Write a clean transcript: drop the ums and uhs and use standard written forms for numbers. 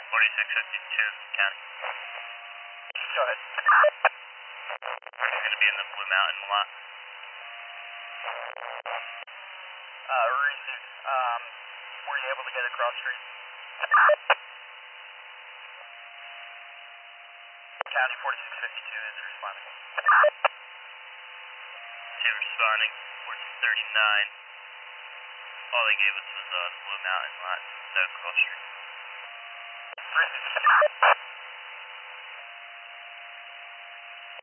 4652, County. Go ahead. We're going to be in the Blue Mountain lot. Received. Were you able to get across street? County 4652 is responding. 2 responding, 1439. All they gave us was the Blue Mountain lot, no cross street. Received.